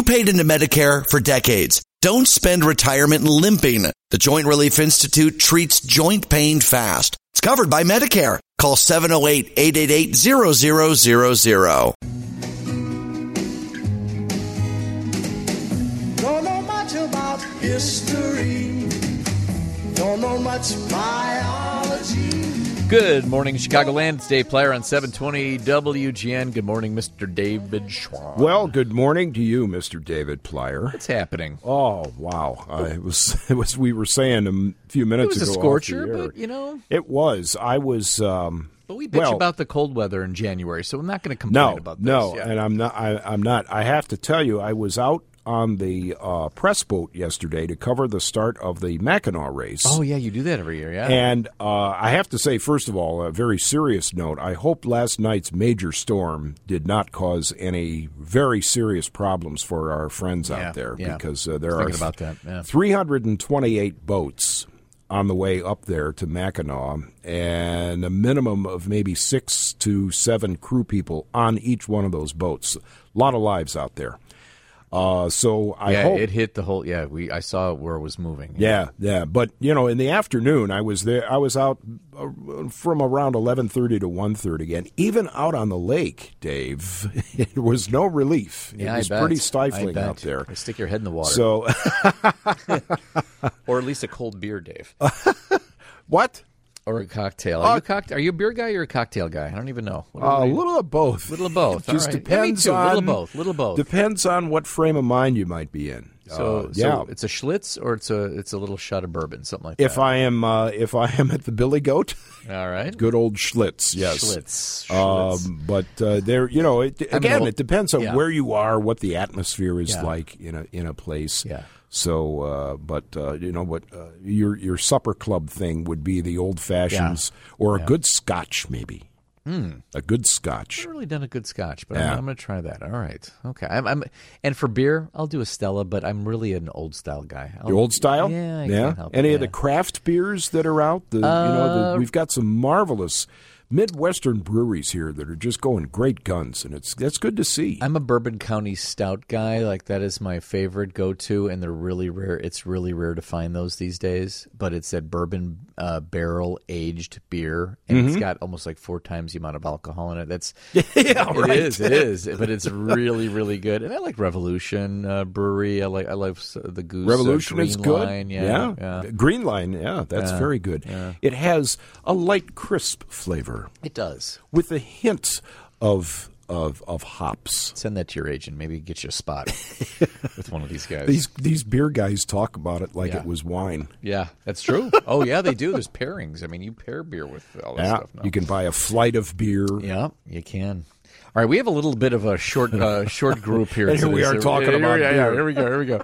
paid into Medicare for decades. Don't spend retirement limping. The Joint Relief Institute treats joint pain fast. It's covered by Medicare. Call 708-888-0000. Don't know much about history. Don't know much biology. Good morning, Chicagoland. It's Dave Plyer on 720 WGN. Good morning, Mr. David Schwann. Well, good morning to you, Mr. David Plyer. What's happening? Oh, wow. It was we were saying a few minutes ago. It was a scorcher, but, It was. I was... But we bitch about the cold weather in January, so I'm not going to complain about this. No, and I'm not. I have to tell you, I was out on the press boat yesterday to cover the start of the Mackinac race. Oh, yeah, you do that every year, yeah. And I have to say, first of all, a very serious note, I hope last night's major storm did not cause any very serious problems for our friends out there, because there are 328 boats on the way up there to Mackinac, and a minimum of maybe 6 to 7 crew people on each one of those boats. A lot of lives out there. So I hope it hit the whole. Yeah, I saw where it was moving. Yeah. But in the afternoon, I was there. I was out from around 11:30 to 1:30, and even out on the lake, Dave, it was no relief. Yeah, it was pretty stifling out there. Stick your head in the water. So, or at least a cold beer, Dave. What? Or a cocktail. Are you a beer guy or a cocktail guy? I don't even know. A little of both. Little of both. Just depends on little of both. Depends on what frame of mind you might be in. So it's a Schlitz or it's a little shot of bourbon, something like that. If I am at the Billy Goat, all right, good old Schlitz, yes. Schlitz. But there, it depends on where you are, what the atmosphere is like in a place. Yeah. So, your supper club thing would be the old fashions or a good Scotch, maybe. A good Scotch. I've never really done a good Scotch, but I'm going to try that. All right, okay. And for beer, I'll do a Stella, but I'm really an old style guy. Your old style? Yeah. I can't help Any it, of the craft beers that are out? We've got some marvelous Midwestern breweries here that are just going great guns, and that's good to see. I'm a Bourbon County Stout guy. Like, that is my favorite go-to, and they're really rare. It's really rare to find those these days, but it's a bourbon barrel-aged beer, and it's got almost like 4 times the amount of alcohol in it. It is, but it's really, really good. And I like Revolution Brewery. I like the Goose. Revolution Green is good. Line. Yeah. Green Line, that's very good. Yeah. It has a light, crisp flavor. It does. With a hint of hops. Send that to your agent. Maybe get you a spot with one of these guys. These beer guys talk about it like it was wine. Yeah, that's true. Oh, yeah, they do. There's pairings. I mean, you pair beer with all that stuff now. You can buy a flight of beer. Yeah, you can. All right, we have a little bit of a short group here. And here we are talking about beer. Yeah, here we go.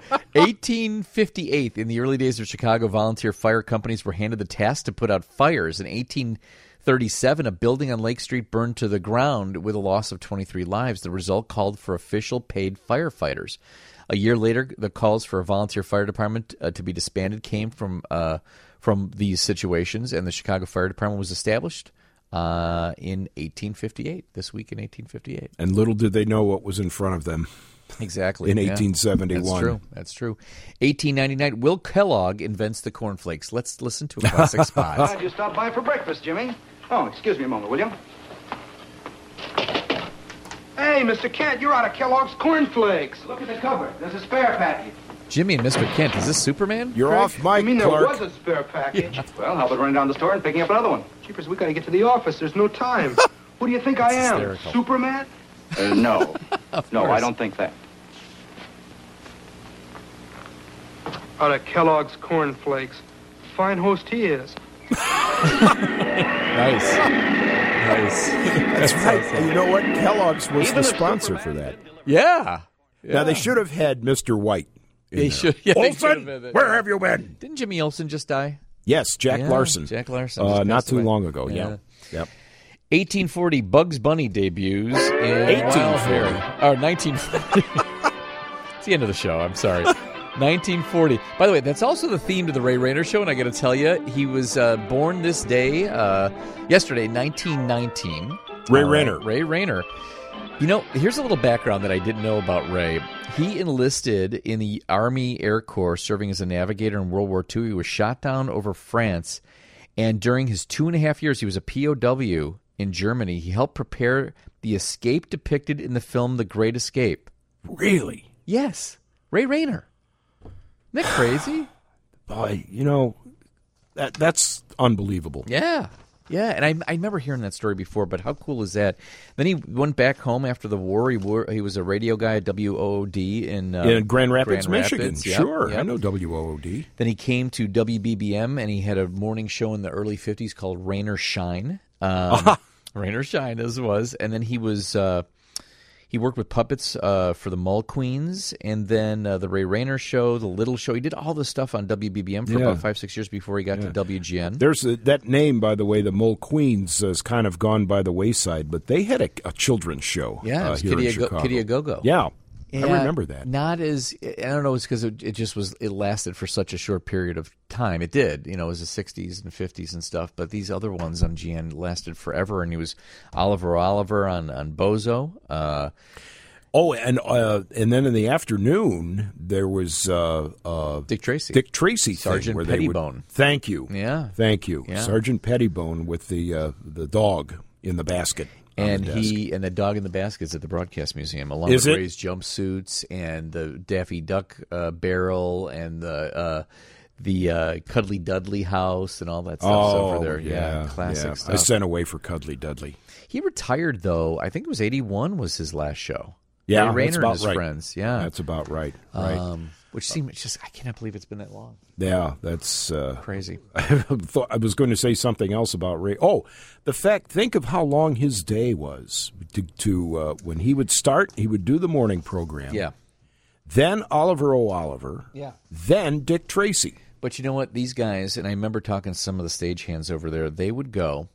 1858, in the early days of Chicago, volunteer fire companies were handed the task to put out fires. In 1837, a building on Lake Street burned to the ground with a loss of 23 lives. The result called for official paid firefighters. A year later, the calls for a volunteer fire department to be disbanded came from these situations, and the Chicago Fire Department was established in 1858, this week in 1858. And little did they know what was in front of them. Exactly. In 1871. That's true. 1899, Will Kellogg invents the cornflakes. Let's listen to a classic spot. Glad you stopped by for breakfast, Jimmy. Oh, excuse me a moment, will you? Hey, Mr. Kent, you're out of Kellogg's cornflakes. Look at the cover. There's a spare package. Jimmy and Mr. Kent, is this Superman? You're Craig, off mic, I mean, Clark. there was a spare package. Well, how about running down the store and picking up another one? Jeepers, we got to get to the office. There's no time. Who do you think I am? Hysterical. Superman? No. No, I don't think that. Out of Kellogg's cornflakes. Fine host he is. Nice. That's right. And you know what? Kellogg's was the sponsor for that. Yeah. Now, they should have had Mr. White. They should. Yeah, Olsen, where have you been? Didn't Jimmy Olsen just die? Yes, Jack Larson. Jack Larson. Not too long ago, yeah. Yep. 1840, Bugs Bunny debuts in 1840. Or 1940. It's the end of the show. I'm sorry. 1940. By the way, that's also the theme to the Ray Rayner Show, and I got to tell you, he was born this day, yesterday, 1919. Ray Rayner. Ray Rayner. You know, here's a little background that I didn't know about Ray. He enlisted in the Army Air Corps, serving as a navigator in World War II. He was shot down over France, and during his 2.5 years, he was a POW in Germany. He helped prepare the escape depicted in the film The Great Escape. Really? Yes. Ray Rayner. Isn't that crazy? That's unbelievable. Yeah. Yeah, and I remember hearing that story before, but how cool is that? Then he went back home after the war. He was a radio guy at WOOD in Grand Rapids, Michigan. Yep, Sure, yep. I know WOOD. Then he came to WBBM, and he had a morning show in the early 50s called Rain or Shine. Rain or Shine, as it was. And then he was... He worked with puppets for the Mull Queens, and then the Ray Rayner Show, the Little Show. He did all this stuff on WBBM for about 5-6 years before he got to WGN. There's that name, by the way, the Mull Queens, has kind of gone by the wayside, but they had a children's show. Yeah, it was here in Chicago. Kitty A Go-Go. Yeah. I remember that. Not as, I don't know, it's because it lasted for such a short period of time. It did, it was the 60s and 50s and stuff, but these other ones on GN lasted forever, and he was Oliver on Bozo. And then in the afternoon, there was Dick Tracy. Dick Tracy Sergeant thing. Pettibone. Thank you. Yeah. Thank you. Yeah. Sergeant Pettibone with the dog in the basket. And the dog in the basket's at the Broadcast Museum, along with Ray's jumpsuits and the Daffy Duck barrel and the Cuddly Dudley house and all that stuff over there. Yeah, classic stuff. I sent away for Cuddly Dudley. He retired, though. I think it was 1981 was his last show. Yeah, Ray Rayner that's about and his right. friends. Yeah, that's about right. Which seemed I cannot believe it's been that long. Yeah, that's crazy. I was going to say something else about Ray. Oh, the fact. Think of how long his day was. To when he would start, he would do the morning program. Yeah. Then Oliver O'Oliver. Yeah. Then Dick Tracy. But you know what? These guys, and I remember talking to some of the stagehands over there. They would go,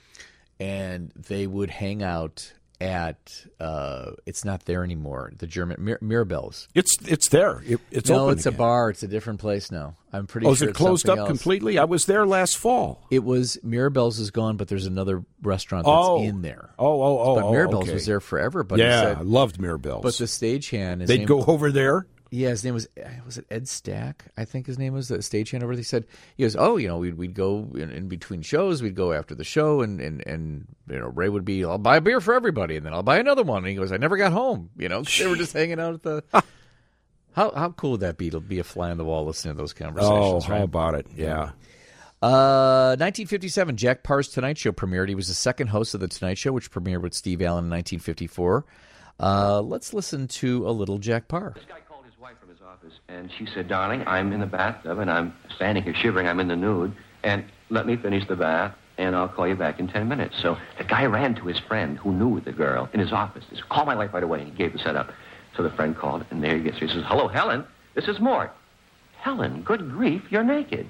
and they would hang out at it's not there anymore. The German Mirabelle's. It's there. It's no, open it's again. A bar. It's a different place now. I'm pretty sure. Is it closed up else. Completely? I was there last fall. It was Mirabelle's is gone, but there's another restaurant that's in there. But Mirabelle's was there forever. But I loved Mirabelle's. But the stagehand, they'd go over there. Yeah, his name was it Ed Stack? I think his name was the stagehand over there. He goes, we'd go in between shows. We'd go after the show, and Ray would be, I'll buy a beer for everybody, and then I'll buy another one. And he goes, I never got home. They were just hanging out at the. How cool would that be to be a fly on the wall listening to those conversations? How about it? Yeah. 1957, Jack Parr's Tonight Show premiered. He was the second host of the Tonight Show, which premiered with Steve Allen in 1954. Let's listen to a little Jack Parr. From his office, and she said, darling, I'm in the bathtub, and I'm standing here shivering. I'm in the nude, and let me finish the bath, and I'll call you back in 10 minutes. So the guy ran to his friend who knew the girl in his office. He said, call my wife right away, and he gave the setup. So the friend called, and there he gets. He says, hello, Helen. This is Mort. Helen, good grief, you're naked.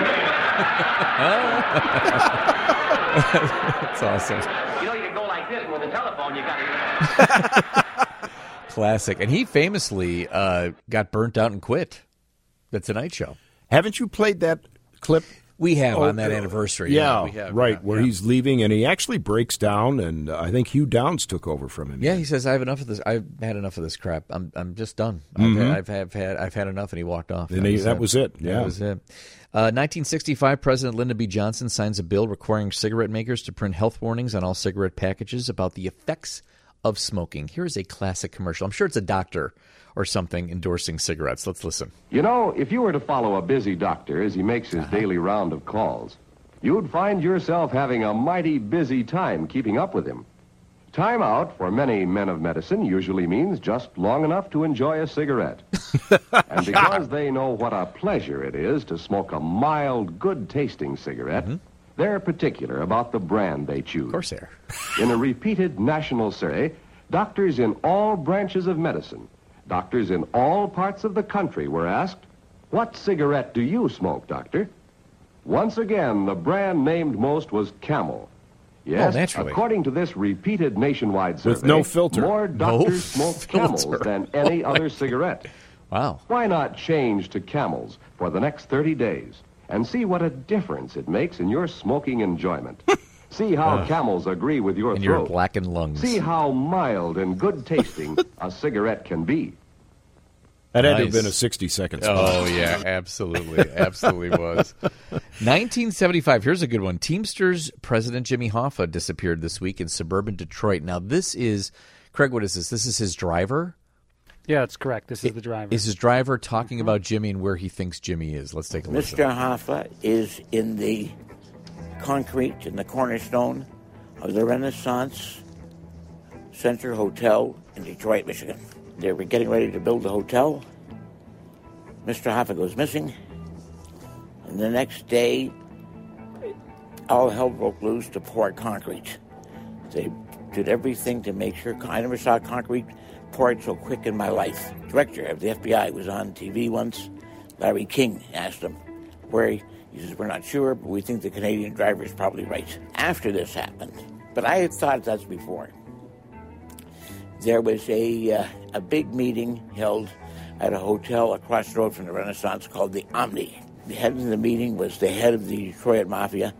That's awesome. You can go like this, and with the telephone, you got to... Classic. And he famously got burnt out and quit The Tonight Show. Haven't you played that clip? We have on that anniversary. Yeah, we have, where he's leaving, and he actually breaks down, and I think Hugh Downs took over from him. Yeah, he says, I have enough of this. I've had enough of this crap. I'm just done. I've had enough, and he walked off. And that was it. Yeah. That was it. 1965, President Lyndon B. Johnson signs a bill requiring cigarette makers to print health warnings on all cigarette packages about the effects of smoking. Here's a classic commercial. I'm sure it's a doctor or something endorsing cigarettes. Let's listen. If you were to follow a busy doctor as he makes his daily round of calls, you'd find yourself having a mighty busy time keeping up with him. Time out for many men of medicine usually means just long enough to enjoy a cigarette. And because they know what a pleasure it is to smoke a mild, good-tasting cigarette, they're particular about the brand they choose. Of course they are. In a repeated national survey, doctors in all branches of medicine, doctors in all parts of the country were asked, what cigarette do you smoke, doctor? Once again, the brand named most was Camel. Yes, naturally. According to this repeated nationwide survey, with no filter, more doctors smoke Camels than any other cigarette. Wow. Why not change to Camels for the next 30 days and see what a difference it makes in your smoking enjoyment? See how camels agree with your and throat. your blackened lungs. See how mild and good tasting a cigarette can be. That had to have been a 60-second spot. Oh, yeah, absolutely. Absolutely was. 1975, here's a good one. Teamsters President Jimmy Hoffa disappeared this week in suburban Detroit. Now, this is, Craig, what is this? This is his driver? Yeah, that's correct. This is the driver. Is his driver talking about Jimmy and where he thinks Jimmy is? Let's take a listen. Mr. Hoffa is in the concrete, in the cornerstone of the Renaissance Center Hotel in Detroit, Michigan. They were getting ready to build the hotel. Mr. Hoffa goes missing. And the next day, all hell broke loose to pour concrete. They did everything to make sure. I never saw concrete poured so quick in my life. The director of the FBI was on TV once. Larry King asked him where he says, we're not sure, but we think the Canadian driver is probably right. After this happened, but I had thought that's before, there was a big meeting held at a hotel across the road from the Renaissance called the Omni. The head of the meeting was the head of the Detroit Mafia,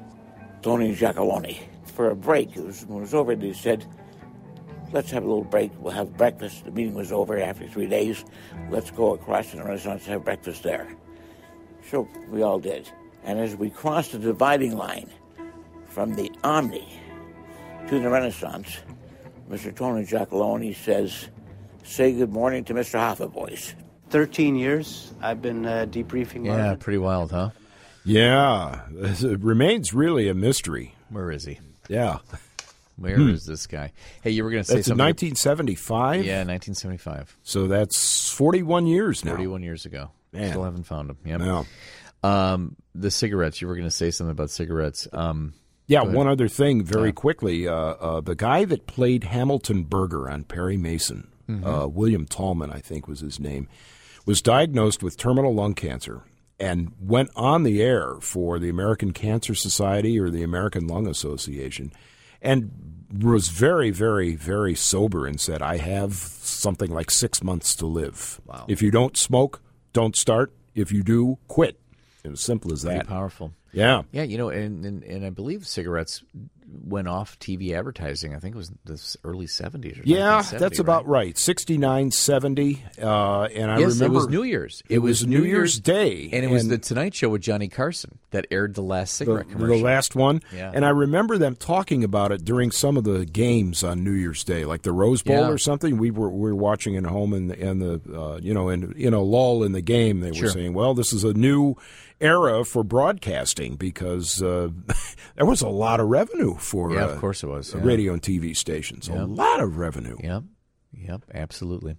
Tony Giacalone. For a break, when it was over, they said, let's have a little break. We'll have breakfast. The meeting was over after 3 days. Let's go across to the Renaissance and have breakfast there. So we all did. And as we crossed the dividing line from the Omni to the Renaissance, Mr. Tony Giacalone says, say good morning to Mr. Hoffa, boys. 13 years I've been debriefing. Yeah, Marvin. pretty wild, huh? Yeah. It remains really a mystery. Where is he? Yeah. Where is this guy? Hey, you were going to say that's something. That's 1975? Yeah, 1975. So that's 41 years now. 41 years ago. Man. Still haven't found him. Yep. No. The cigarettes. You were going to say something about cigarettes. Yeah, one other thing very quickly. The guy that played Hamilton Berger on Perry Mason, William Tallman, I think was his name, was diagnosed with terminal lung cancer and went on the air for the American Cancer Society or the American Lung Association and was very, very, very sober and said, I have something like 6 months to live. Wow. If you don't smoke, don't start. If you do, quit. As simple as that. Pretty powerful. Yeah. Yeah, and I believe cigarettes went off TV advertising. I think it was the early 70s or yeah, 1970, that's about right. 69, 70. And I remember it was New Year's. It was New Year's Day. And it was The Tonight Show with Johnny Carson that aired the last cigarette commercial. The last one. Yeah. And I remember them talking about it during some of the games on New Year's Day, like the Rose Bowl or something. We were watching at home and the in a lull in the game, they were saying, well, this is a new era for broadcasting because there was a lot of revenue for of course it was. radio and TV stations. A lot of revenue. Yep, absolutely.